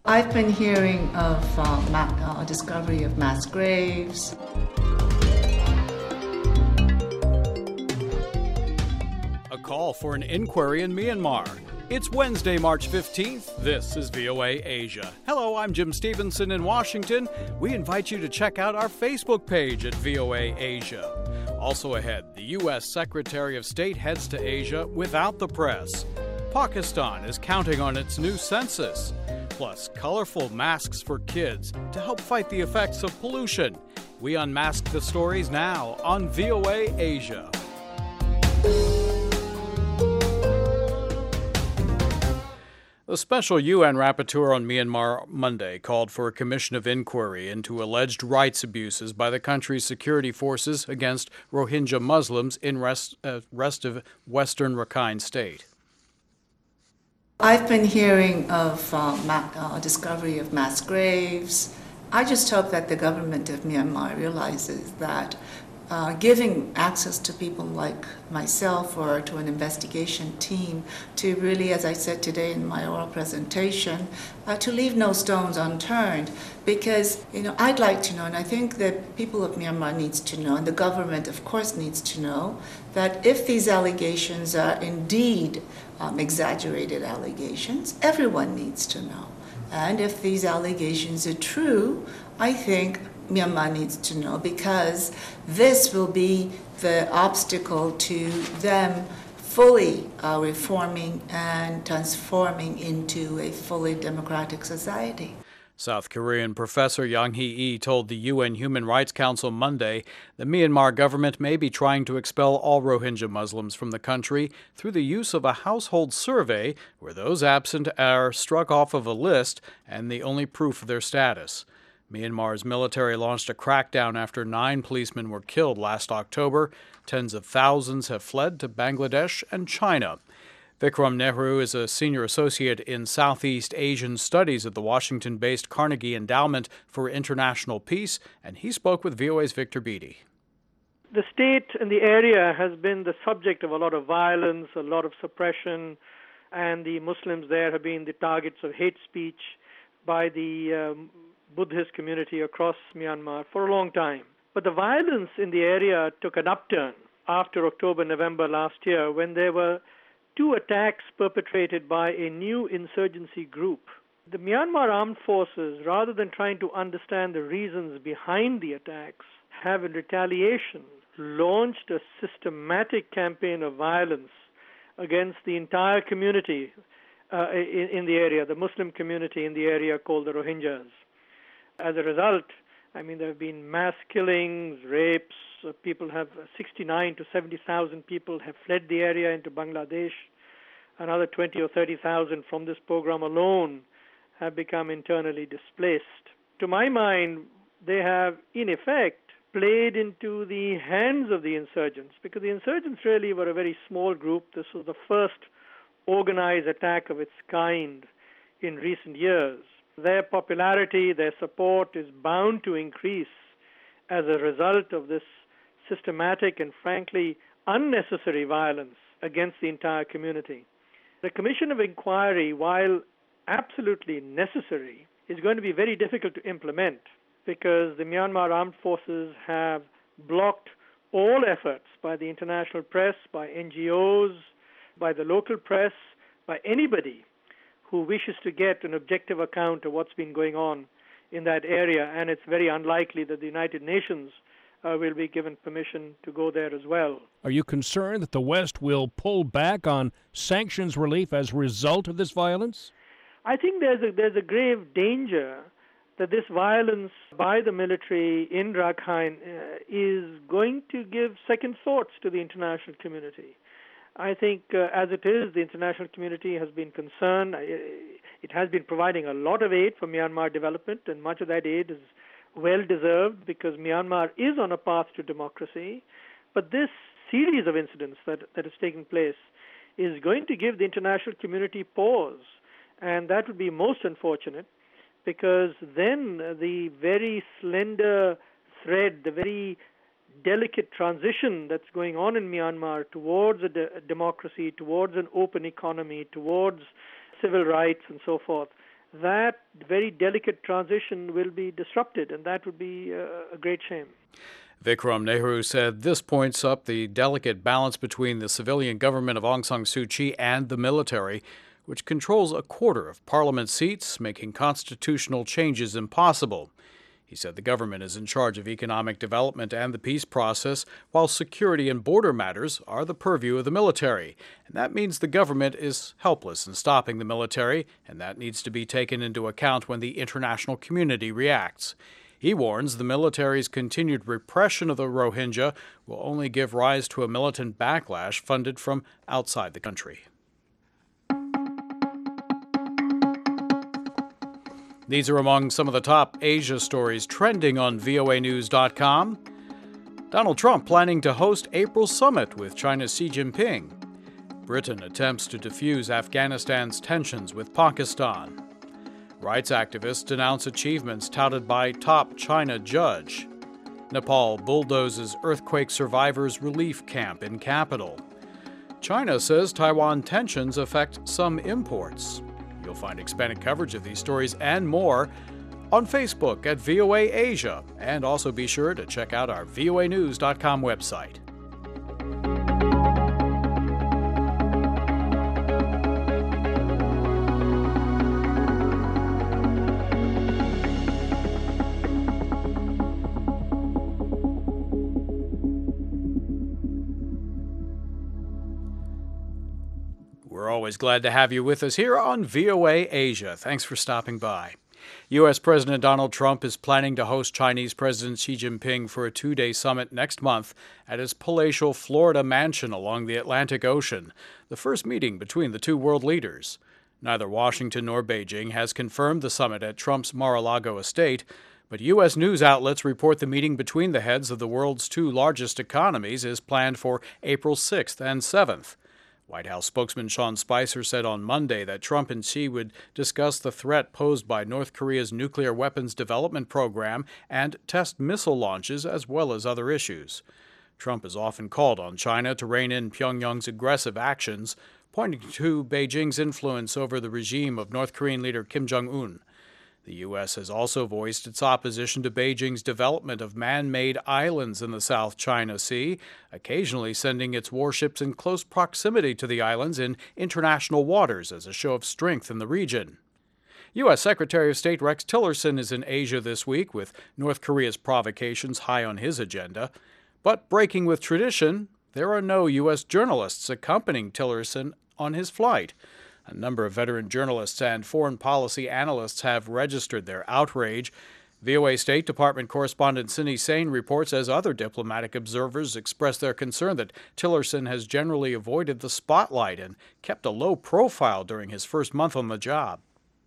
I've been hearing of discovery of mass graves. A call for an inquiry in Myanmar. It's Wednesday, March 15th. This is VOA Asia. Hello, I'm Jim Stevenson in Washington. We invite you to check out our Facebook page at VOA Asia. Also ahead, the U.S. Secretary of State heads to Asia without the press. Pakistan is counting on its new census. Plus, colorful masks for kids to help fight the effects of pollution. We unmask the stories now on VOA Asia. The special UN rapporteur on Myanmar Monday called for a commission of inquiry into alleged rights abuses by the country's security forces against Rohingya Muslims in rest of western Rakhine State. I've been hearing of discovery of mass graves. I just hope that the government of Myanmar realizes that giving access to people like myself or to an investigation team to really, as I said today in my oral presentation, to leave no stones unturned. Because, I'd like to know, and I think that people of Myanmar needs to know, and the government, of course, needs to know, that if these allegations are indeed exaggerated allegations, everyone needs to know. And if these allegations are true, I think Myanmar needs to know, because this will be the obstacle to them fully reforming and transforming into a fully democratic society. South Korean Professor Yang Hee told the UN Human Rights Council Monday the Myanmar government may be trying to expel all Rohingya Muslims from the country through the use of a household survey where those absent are struck off of a list and the only proof of their status. Myanmar's military launched a crackdown after 9 policemen were killed last October. Tens of thousands have fled to Bangladesh and China. Vikram Nehru is a senior associate in Southeast Asian Studies at the Washington-based Carnegie Endowment for International Peace, and he spoke with VOA's Victor Beattie. The state and the area has been the subject of a lot of violence, a lot of suppression, and the Muslims there have been the targets of hate speech by the Buddhist community across Myanmar for a long time. But the violence in the area took an upturn after October, November last year, when there were 2 attacks perpetrated by a new insurgency group. The Myanmar armed forces, rather than trying to understand the reasons behind the attacks, have in retaliation launched a systematic campaign of violence against the entire community in the area, the Muslim community in the area called the Rohingyas. As a result, there have been mass killings, rapes. People have 69 to 70,000 people have fled the area into Bangladesh. Another 20 or 30,000 from this program alone have become internally displaced. To my mind, they have, in effect, played into the hands of the insurgents, because the insurgents really were a very small group. This was the first organized attack of its kind in recent years. Their popularity, their support is bound to increase as a result of this systematic and frankly unnecessary violence against the entire community. The Commission of Inquiry, while absolutely necessary, is going to be very difficult to implement, because the Myanmar armed forces have blocked all efforts by the international press, by NGOs, by the local press, by anybody who wishes to get an objective account of what's been going on in that area, and it's very unlikely that the United Nations will be given permission to go there as well. Are you concerned that the West will pull back on sanctions relief as a result of this violence? I think there's a grave danger that this violence by the military in Rakhine is going to give second thoughts to the international community. I think as it is, the international community has been concerned. It has been providing a lot of aid for Myanmar development, and much of that aid is well-deserved because Myanmar is on a path to democracy. But this series of incidents that has taken place is going to give the international community pause, and that would be most unfortunate, because then the very slender thread, the very delicate transition that's going on in Myanmar towards a democracy, towards an open economy, towards civil rights and so forth, that very delicate transition will be disrupted, and that would be a great shame. Vikram Nehru said this points up the delicate balance between the civilian government of Aung San Suu Kyi and the military, which controls a quarter of parliament seats, making constitutional changes impossible. He said the government is in charge of economic development and the peace process, while security and border matters are the purview of the military. And that means the government is helpless in stopping the military, and that needs to be taken into account when the international community reacts. He warns the military's continued repression of the Rohingya will only give rise to a militant backlash funded from outside the country. These are among some of the top Asia stories trending on voanews.com. Donald Trump planning to host April summit with China's Xi Jinping. Britain attempts to defuse Afghanistan's tensions with Pakistan. Rights activists denounce achievements touted by top China judge. Nepal bulldozes earthquake survivors' relief camp in capital. China says Taiwan tensions affect some imports. You'll find expanded coverage of these stories and more on Facebook at VOA Asia, and also be sure to check out our voanews.com website. We're always glad to have you with us here on VOA Asia. Thanks for stopping by. U.S. President Donald Trump is planning to host Chinese President Xi Jinping for a two-day summit next month at his palatial Florida mansion along the Atlantic Ocean, the first meeting between the two world leaders. Neither Washington nor Beijing has confirmed the summit at Trump's Mar-a-Lago estate, but U.S. news outlets report the meeting between the heads of the world's two largest economies is planned for April 6th and 7th. White House spokesman Sean Spicer said on Monday that Trump and Xi would discuss the threat posed by North Korea's nuclear weapons development program and test missile launches, as well as other issues. Trump has often called on China to rein in Pyongyang's aggressive actions, pointing to Beijing's influence over the regime of North Korean leader Kim Jong-un. The U.S. has also voiced its opposition to Beijing's development of man-made islands in the South China Sea, occasionally sending its warships in close proximity to the islands in international waters as a show of strength in the region. U.S. Secretary of State Rex Tillerson is in Asia this week, with North Korea's provocations high on his agenda. But breaking with tradition, there are no U.S. journalists accompanying Tillerson on his flight. A number of veteran journalists and foreign policy analysts have registered their outrage. VOA State Department correspondent Cindy Sain reports as other diplomatic observers express their concern that Tillerson has generally avoided the spotlight and kept a low profile during his first month on the job.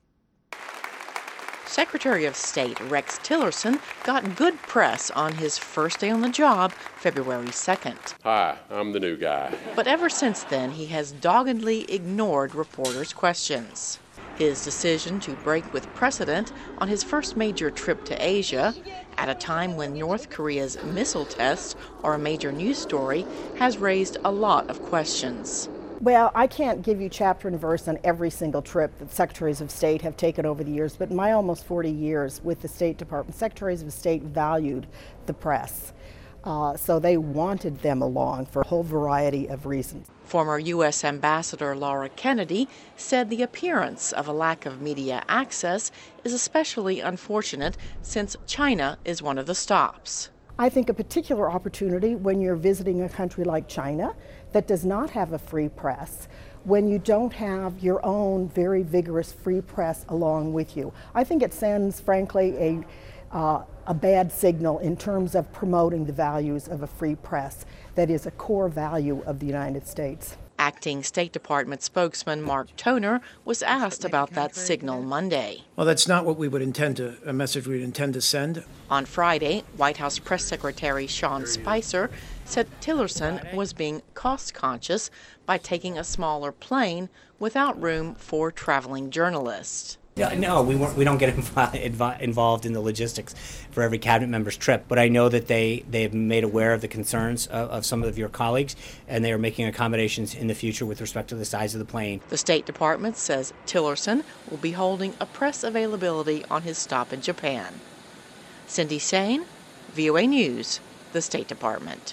Secretary of State Rex Tillerson got good press on his first day on the job, February 2nd. Hi, I'm the new guy. But ever since then, he has doggedly ignored reporters' questions. His decision to break with precedent on his first major trip to Asia, at a time when North Korea's missile tests are a major news story, has raised a lot of questions. Well, I can't give you chapter and verse on every single trip that secretaries of state have taken over the years, but in my almost 40 years with the State Department, secretaries of state valued the press. So they wanted them along for a whole variety of reasons. Former U.S. Ambassador Laura Kennedy said the appearance of a lack of media access is especially unfortunate since China is one of the stops. I think a particular opportunity when you're visiting a country like China that does not have a free press, when you don't have your own very vigorous free press along with you. I think it sends, frankly, a bad signal in terms of promoting the values of a free press that is a core value of the United States. Acting State Department spokesman Mark Toner was asked about that signal Monday. Well, that's not what we would a message we'd intend to send. On Friday, White House Press Secretary Sean Spicer said Tillerson was being cost-conscious by taking a smaller plane without room for traveling journalists. No, we don't get involved in the logistics for every cabinet member's trip, but I know that they've made aware of the concerns of some of your colleagues, and they are making accommodations in the future with respect to the size of the plane. The State Department says Tillerson will be holding a press availability on his stop in Japan. Cindy Sain, VOA News, the State Department.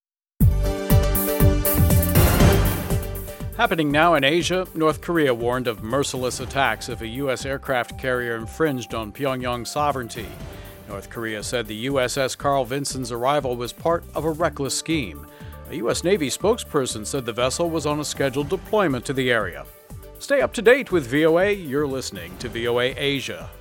Happening now in Asia, North Korea warned of merciless attacks if a U.S. aircraft carrier infringed on Pyongyang sovereignty. North Korea said the USS Carl Vinson's arrival was part of a reckless scheme. A U.S. Navy spokesperson said the vessel was on a scheduled deployment to the area. Stay up to date with VOA. You're listening to VOA Asia.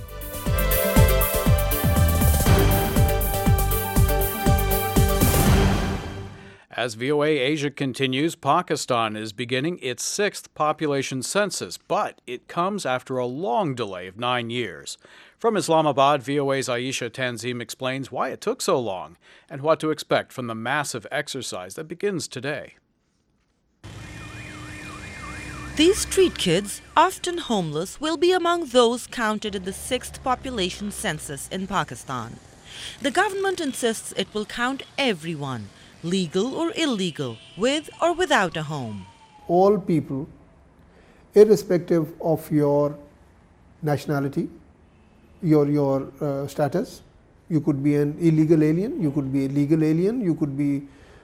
As VOA Asia continues, Pakistan is beginning its 6th population census, but it comes after a long delay of 9 years. From Islamabad, VOA's Aisha Tanzim explains why it took so long and what to expect from the massive exercise that begins today. These street kids, often homeless, will be among those counted in the 6th population census in Pakistan. The government insists it will count everyone, legal or illegal, with or without a home. All people, irrespective of your nationality, your status, you could be an illegal alien, you could be a legal alien, you could be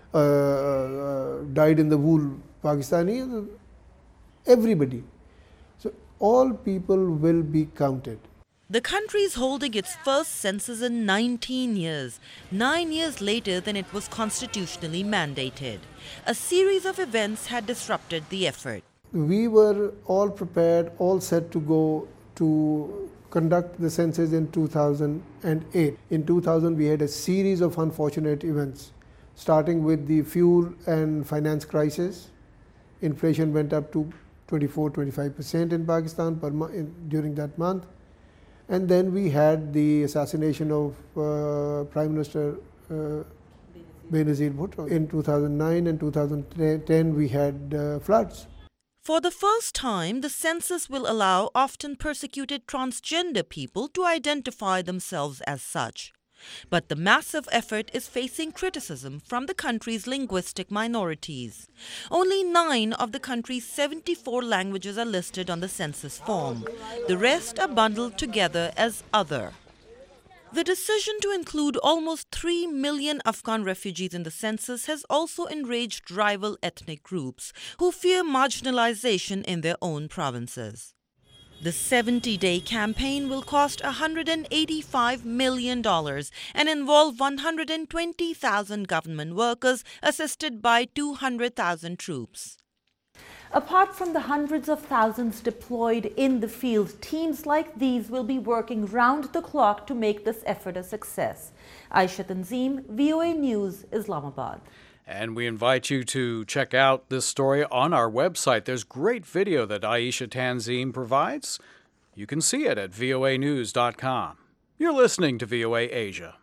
dyed in the wool Pakistani, everybody. So all people will be counted. The country is holding its first census in 19 years, 9 years later than it was constitutionally mandated. A series of events had disrupted the effort. We were all prepared, all set to go to conduct the census in 2008. In 2000, we had a series of unfortunate events, starting with the fuel and finance crisis. Inflation went up to 24-25% in Pakistan during that month. And then we had the assassination of Prime Minister Benazir Bhutto. In 2009 and 2010, we had floods. For the first time, the census will allow often persecuted transgender people to identify themselves as such. But the massive effort is facing criticism from the country's linguistic minorities. Only 9 of the country's 74 languages are listed on the census form. The rest are bundled together as other. The decision to include almost 3 million Afghan refugees in the census has also enraged rival ethnic groups who fear marginalization in their own provinces. The 70-day campaign will cost $185 million and involve 120,000 government workers assisted by 200,000 troops. Apart from the hundreds of thousands deployed in the field, teams like these will be working round the clock to make this effort a success. Aisha Tanzim, VOA News, Islamabad. And we invite you to check out this story on our website. There's great video that Aisha Tanzim provides. You can see it at voanews.com. You're listening to VOA Asia.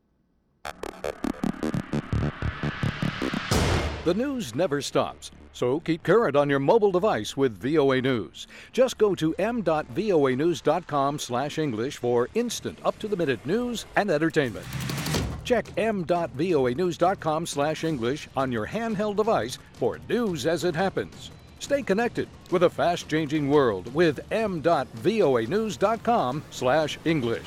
The news never stops, so keep current on your mobile device with VOA News. Just go to m.voanews.com/English for instant, up-to-the-minute news and entertainment. Check m.voanews.com/English on your handheld device for news as it happens. Stay connected with a fast-changing world with m.voanews.com/English.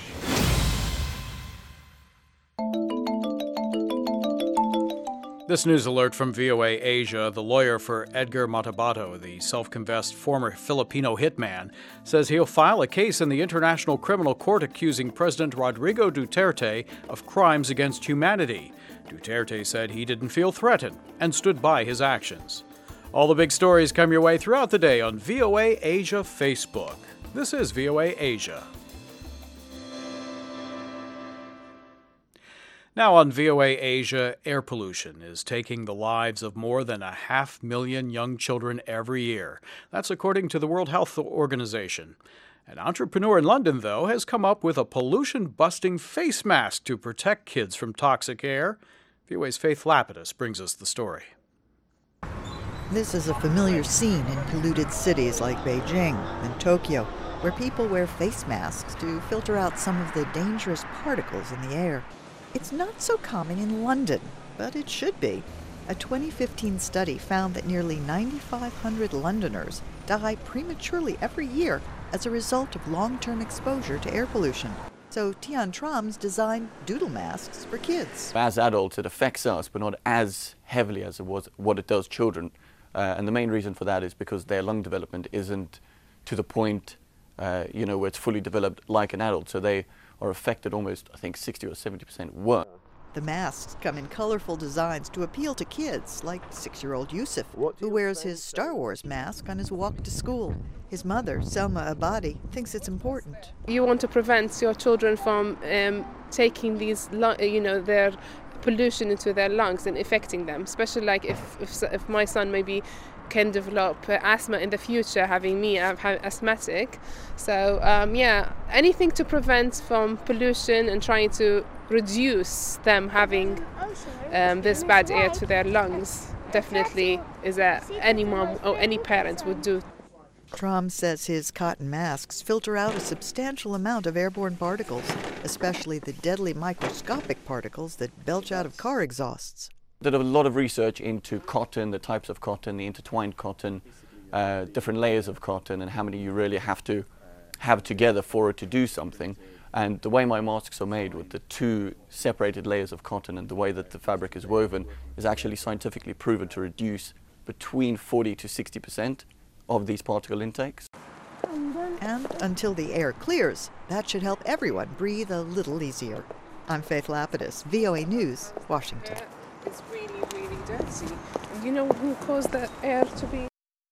This news alert from VOA Asia. The lawyer for Edgar Matabato, the self-confessed former Filipino hitman, says he'll file a case in the International Criminal Court accusing President Rodrigo Duterte of crimes against humanity. Duterte said he didn't feel threatened and stood by his actions. All the big stories come your way throughout the day on VOA Asia Facebook. This is VOA Asia. Now on VOA Asia, air pollution is taking the lives of more than 500,000 young children every year. That's according to the World Health Organization. An entrepreneur in London, though, has come up with a pollution-busting face mask to protect kids from toxic air. VOA's Faith Lapidus brings us the story. This is a familiar scene in polluted cities like Beijing and Tokyo. where people wear face masks to filter out some of the dangerous particles in the air. It's not so common in London, but it should be. A 2015 study found that nearly 9,500 Londoners die prematurely every year as a result of long-term exposure to air pollution. So Tian Trom's designed doodle masks for kids. As adults, it affects us, but not as heavily as what it does children. And the main reason for that is because their lung development isn't to the point, where it's fully developed like an adult. So they are affected almost, I think, 60 or 70% worse. The masks come in colorful designs to appeal to kids, like 6-year-old Yusuf, who wears his Star Wars mask on his walk to school. His mother, Selma Abadi, thinks it's important. You want to prevent your children from taking these, their pollution into their lungs and affecting them, especially like if my son maybe can develop asthma in the future, having me asthmatic. So anything to prevent from pollution and trying to reduce them having this bad air to their lungs definitely is any mom or any parent would do. Trom says his cotton masks filter out a substantial amount of airborne particles, especially the deadly microscopic particles that belch out of car exhausts. Did a lot of research into cotton, the types of cotton, the intertwined cotton, different layers of cotton, and how many you really have to have together for it to do something. And the way my masks are made with the 2 separated layers of cotton and the way that the fabric is woven is actually scientifically proven to reduce between 40 to 60% of these particle intakes. And until the air clears, that should help everyone breathe a little easier. I'm Faith Lapidus, VOA News, Washington. It's really, really dirty. You know who caused the air to be?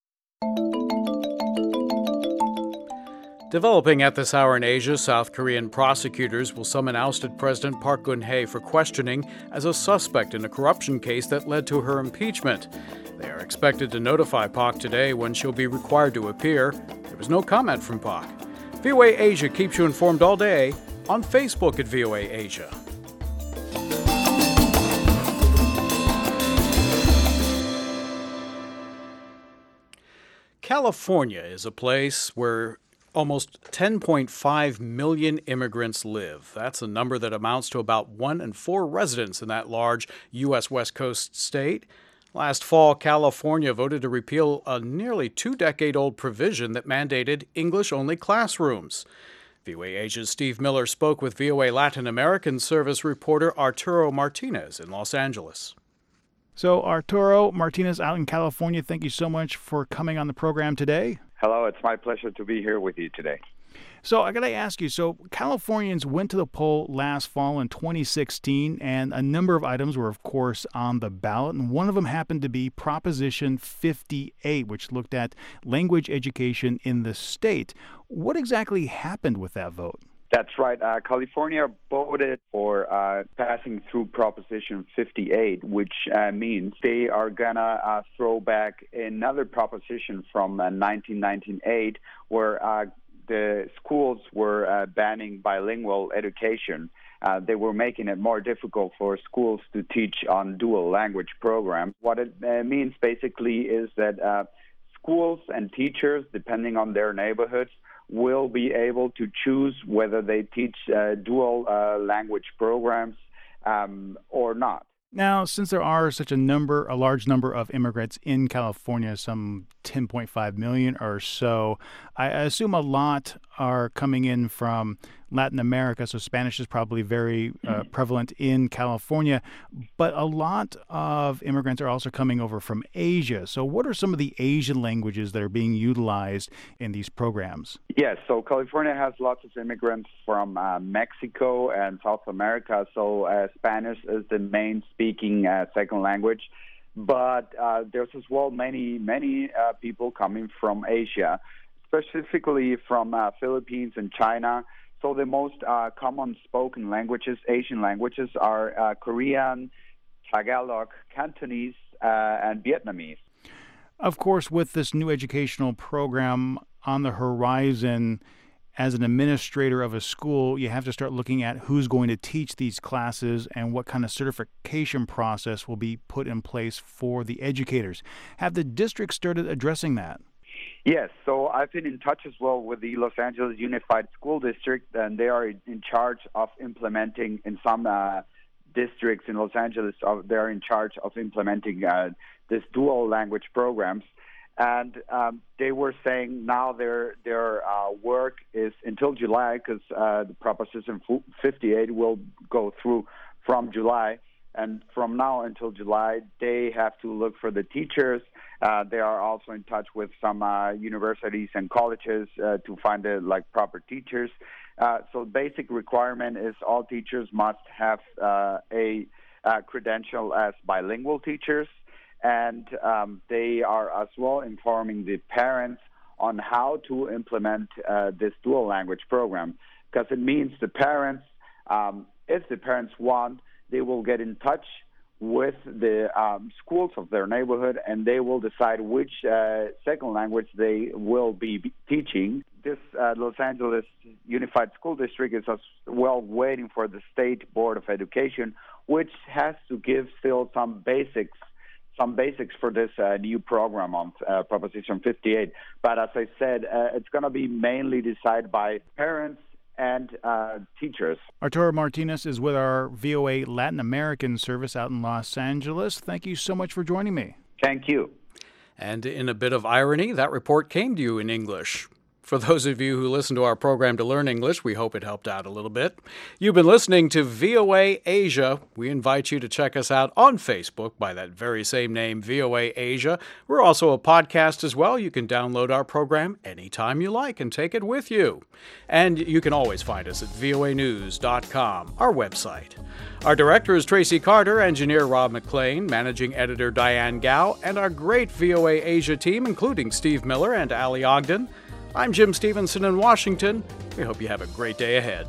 Developing at this hour in Asia, South Korean prosecutors will summon ousted President Park Geun-hye for questioning as a suspect in a corruption case that led to her impeachment. They are expected to notify Park today when she'll be required to appear. There was no comment from Park. VOA Asia keeps you informed all day on Facebook at VOA Asia. California is a place where almost 10.5 million immigrants live. That's a number that amounts to about 1 in 4 residents in that large U.S. West Coast state. Last fall, California voted to repeal a nearly 2-decade-old provision that mandated English-only classrooms. VOA Asia's Steve Miller spoke with VOA Latin American Service reporter Arturo Martinez in Los Angeles. So, Arturo Martinez out in California, thank you so much for coming on the program today. Hello, it's my pleasure to be here with you today. So I got to ask you, so Californians went to the poll last fall in 2016, and a number of items were, of course, on the ballot, and one of them happened to be Proposition 58, which looked at language education in the state. What exactly happened with that vote? That's right. California voted for passing through Proposition 58, which means they are going to throw back another proposition from 1998 where the schools were banning bilingual education. They were making it more difficult for schools to teach on dual language programs. What it means basically is that schools and teachers, depending on their neighborhoods, will be able to choose whether they teach dual language programs or not. Now, since there are such a large number of immigrants in California, some 10.5 million or so, I assume a lot are coming in from Latin America, so Spanish is probably very prevalent in California, but a lot of immigrants are also coming over from Asia. So what are some of the Asian languages that are being utilized in these programs? Yes, so California has lots of immigrants from Mexico and South America, so Spanish is the main speaking second language. But there's as well many people coming from Asia, specifically from Philippines and China. So the most common spoken languages, Asian languages, are Korean, Tagalog, Cantonese, and Vietnamese. Of course, with this new educational program on the horizon, as an administrator of a school, you have to start looking at who's going to teach these classes and what kind of certification process will be put in place for the educators. Have the districts started addressing that? Yes, so I've been in touch as well with the Los Angeles Unified School District, and they are in charge of implementing in some districts in Los Angeles. They're in charge of implementing this dual language programs, and they were saying now their work is until July, because the Proposition 58 will go through from July. And from now until July, they have to look for the teachers. They are also in touch with some universities and colleges to find the proper teachers. So basic requirement is all teachers must have a credential as bilingual teachers, and they are as well informing the parents on how to implement this dual language program, because it means the parents, if the parents want, they will get in touch with the schools of their neighborhood, and they will decide which second language they will be teaching. This Los Angeles Unified School District is as well waiting for the State Board of Education, which has to give still some basics for this new program on Proposition 58. But as I said, it's going to be mainly decided by parents and teachers. Arturo Martinez is with our VOA Latin American service out in Los Angeles. Thank you so much for joining me. Thank you. And in a bit of irony, that report came to you in English. For those of you who listen to our program to learn English, we hope it helped out a little bit. You've been listening to VOA Asia. We invite you to check us out on Facebook by that very same name, VOA Asia. We're also a podcast as well. You can download our program anytime you like and take it with you. And you can always find us at voanews.com, our website. Our director is Tracy Carter, engineer Rob McLean, managing editor Diane Gao, and our great VOA Asia team, including Steve Miller and Ali Ogden. I'm Jim Stevenson in Washington. We hope you have a great day ahead.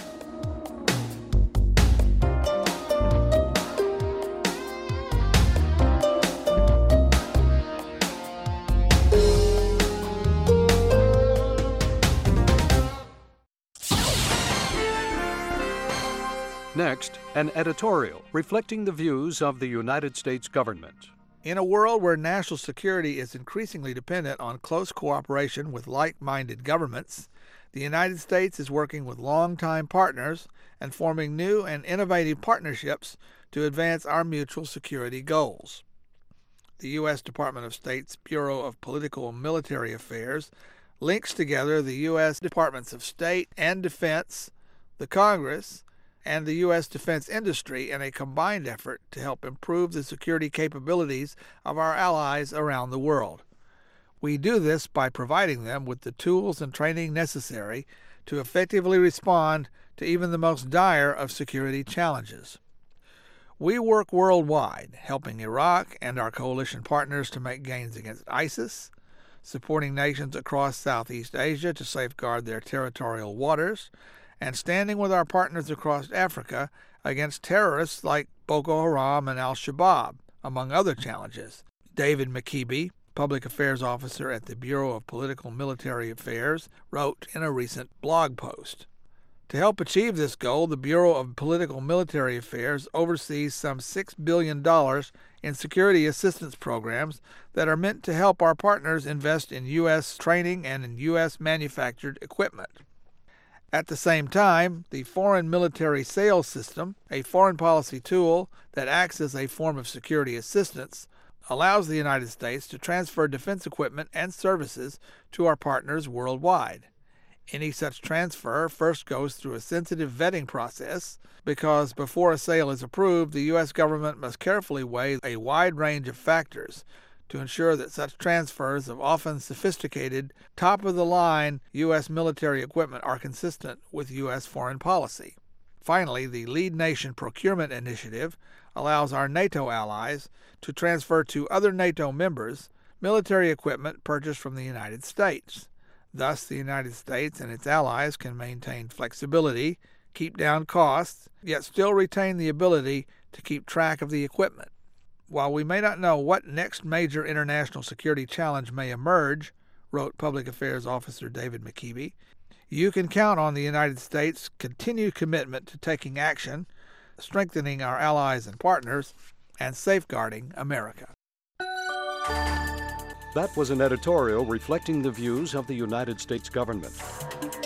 Next, an editorial reflecting the views of the United States government. In a world where national security is increasingly dependent on close cooperation with like-minded governments, the United States is working with longtime partners and forming new and innovative partnerships to advance our mutual security goals. The U.S. Department of State's Bureau of Political and Military Affairs links together the U.S. Departments of State and Defense, the Congress, and the U.S. defense industry in a combined effort to help improve the security capabilities of our allies around the world. We do this by providing them with the tools and training necessary to effectively respond to even the most dire of security challenges. We work worldwide, helping Iraq and our coalition partners to make gains against ISIS, supporting nations across Southeast Asia to safeguard their territorial waters, and standing with our partners across Africa against terrorists like Boko Haram and al-Shabaab, among other challenges. David McKeeby, Public Affairs Officer at the Bureau of Political and Military Affairs, wrote in a recent blog post. To help achieve this goal, the Bureau of Political and Military Affairs oversees some $6 billion in security assistance programs that are meant to help our partners invest in U.S. training and in U.S. manufactured equipment. At the same time, the Foreign Military Sales System, a foreign policy tool that acts as a form of security assistance, allows the United States to transfer defense equipment and services to our partners worldwide. Any such transfer first goes through a sensitive vetting process because before a sale is approved, the U.S. government must carefully weigh a wide range of factors to ensure that such transfers of often sophisticated, top-of-the-line U.S. military equipment are consistent with U.S. foreign policy. Finally, the Lead Nation Procurement Initiative allows our NATO allies to transfer to other NATO members military equipment purchased from the United States. Thus, the United States and its allies can maintain flexibility, keep down costs, yet still retain the ability to keep track of the equipment. While we may not know what next major international security challenge may emerge, wrote Public Affairs Officer David McKeeby, you can count on the United States' continued commitment to taking action, strengthening our allies and partners, and safeguarding America. That was an editorial reflecting the views of the United States government.